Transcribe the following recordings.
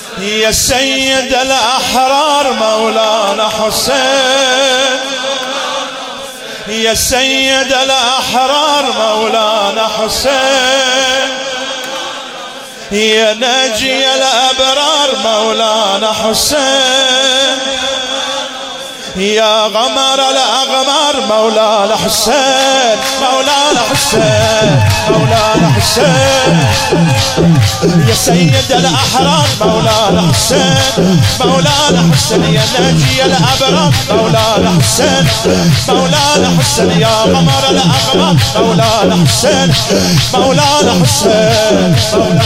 يا سيد الأحرار مولانا حسين، يا سيد الأحرار مولانا حسين، يا ناجي الأبرار مولانا حسين، يا غمر الأغمار مولانا حسين، مولانا حسين، مولانا حسين، يا سيد الأحرار مولانا حسين، مولانا حسين، يا ناجي الأبرار مولانا حسين، مولانا حسين، يا غمر الأغمار مولانا حسين، مولانا حسين،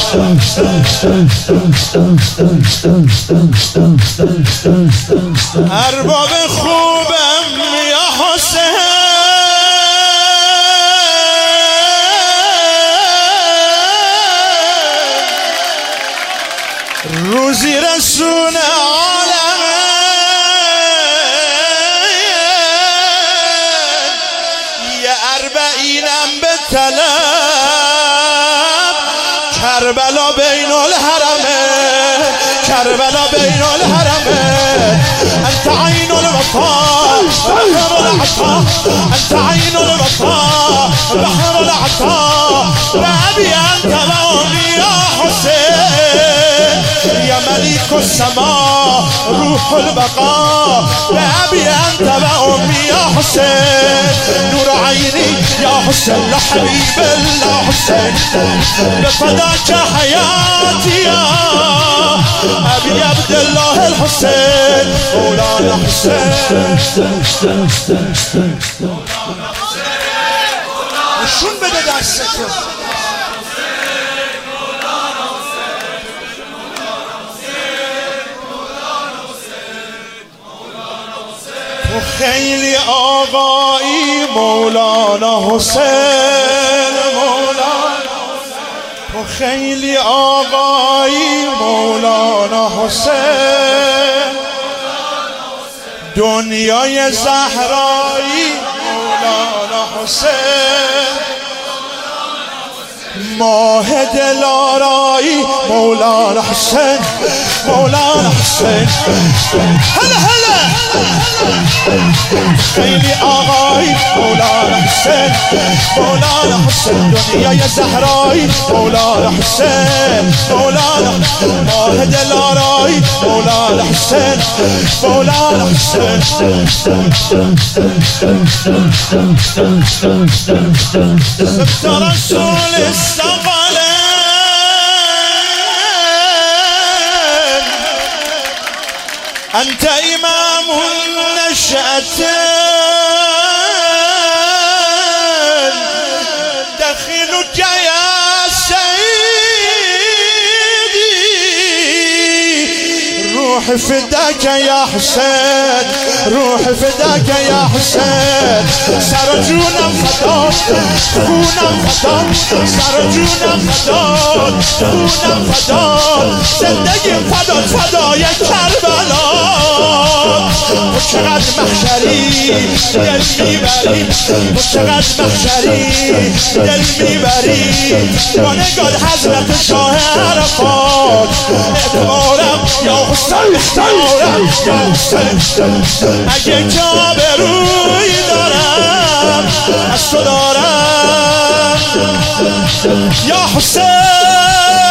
أرباب خوبم يا حسين، روزی رسول عالم، یا اربعینم به طلب، کربلا بین الحرمه، کربلا بین الحرمه، انت عین الوفا بحر العطا، انت عین الوفا بحر العطا، ربي انت وامي يا حسين، يا مليك السماء روح البقاء، ربي انت وامي يا حسين، نور عيني يا حسين، لحبيب الله حسين، بفداك حياتي يا ابي عبد الله الحسين، مولانا حسين، شون بده دستتو تو خیلی آقایی مولانا حسین، مولانا تو خیلی آقایی مولانا حسین، دنیای زهرایی مولانا حسین، ماه دلارایی مولانا حسین، مولانا حسین، هلا هلا خیلی آقایی مولانا حسین، مولانا حسین، دنیای زهرایی مولانا حسین، مولانا ماه دلارایی مولانا حسین، مولانا حسین، سبت رسول استقلال، أنت إمام النشأتين، دخلك يا سيدي، روح فداك يا حسين، روح فداك يا حسين، سرجونا فداك خونا فداك، سرجونا فداك خونا فداك، زندگی فداك فدای کربلا، تو چقدر محشری دل میبری، تو چقدر محشری دل میبری، با نگاه حضرت شاه عرفات، اعتبارم یا حسین، اختیارم یا حسین، اگه جا به روی دارم از تو دارم یا حسین،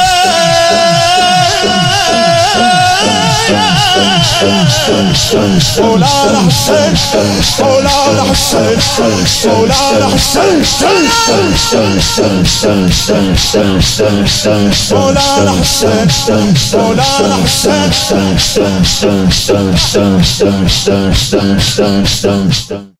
مولانا حسين، مولانا حسين، مولانا حسين، مولانا حسين، مولانا حسين.